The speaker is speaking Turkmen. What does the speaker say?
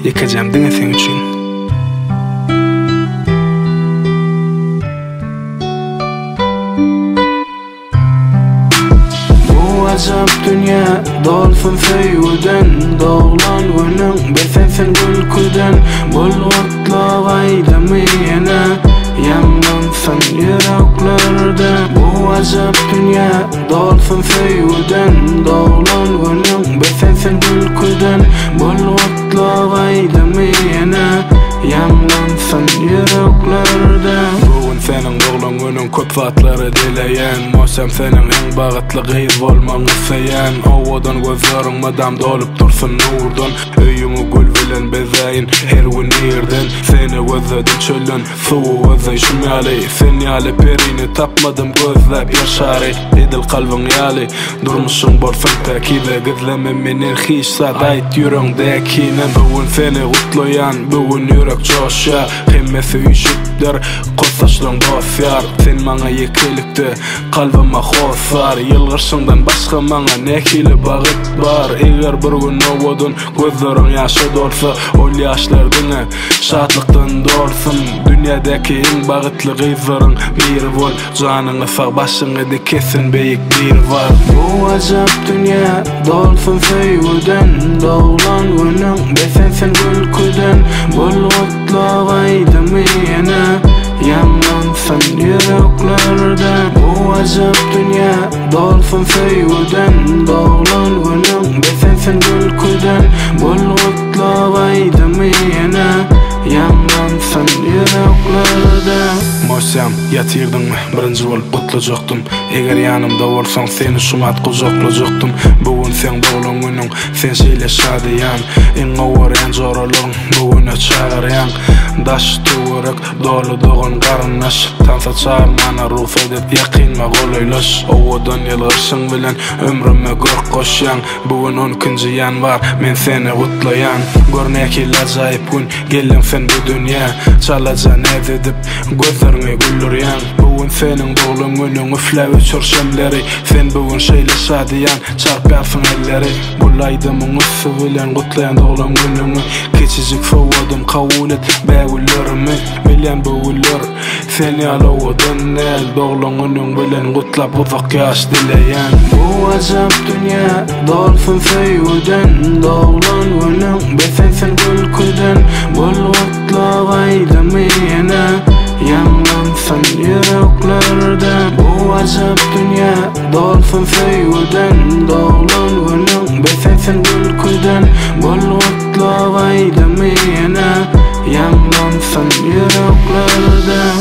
Yekeceğim dine sen üçün. Bu azap dünya dolfun feyyuden Doğlan günün besensin gülküden Bulgutla gaydamı yana Yanlansın yüreklerde Bu azap dünya dolfun feyyuden Doğlan günün besensin gülküden Bulgutla gaydamı yana Yanlansın yüreklerde Bugün senin doğlan günün köp vatları dileyen Mosam senin en bağıtlı gıyız olmanı seyen Ovadan gözlerin madam dolup dursun nurdan Öyümü gül bilen bezayin her gün yerden Seni gözledim çölün suğu gözey şumyali Sen yali perini tapmadım gözlep yaşari Edil kalbin yali durmuşsun borsan takide Gizlemem menen hiç sadayt yürün dekinen Bugün seni kutlayan bugün yürek coşa Kımmesi üşüpler kosaşlığın dosyar Sen bana yekilikti kalbime hosar Yılgırsından başka bana nekili bağıt var Eğer bir gün ovodun gözlerin yaşı dolsa Ol yaşlar dine şatlıktan dolsun Dünyadaki en bağıtlı gıyzların bir bol Canını sağ başını da kesin beyik bir var Bu azap dünya dolsun feyyuden Doğlan günün besensin gülküden Bulgutla gaydamı yana Yanlansın yüreklerde Bu azap dünya dolsun feyyuden Doğlan günün besensin gülküden Bulgutla gaydamı yana Yanlansın yüreklerde Mosam yatirdin mi? Birinci bolup kutlajakdym Eger yanımda bolsaň seni şumat kucaklajakdym Bugün sen doğlan günüň sen şeýle şadyýan En gowar en joralyň bugüne çağırýan Daş tuğrak dolu doğan garnaş Tansa çağırmana ruh edip yakynma golaylaş Owadan ýylgyrsyn bilen ömrüme gök goşýan Bugün 12-nji ýanwar men seni kutlaýan Görnäki lajaýyp gün gelin sen bu dünya Çalaja edip gözlerine güllürýän Bugün senin doğlan günüň üfläp uçur şemleri Sen bugün şeýle şadyýan çarpýarsyn elleri Bulaýdymyň üssü bilen kutlaýan doğlan günüňi Keçijik sowadym kabul et bägüllerimi Bilen bu güller seni alawadan el Doğlan günüň bilen kutlap uzak ýaş dileýän Bu azap dünya dolsun feyyuden Doğlan günüň besensin gülküden Bulgutla gaydamı yana Yanlansın yüreklerde Bu azap dünya dolsun feyyuden Doğlan günüň besensin gülküden Bulgutla gaydamı yana Yanlansın yüreklerde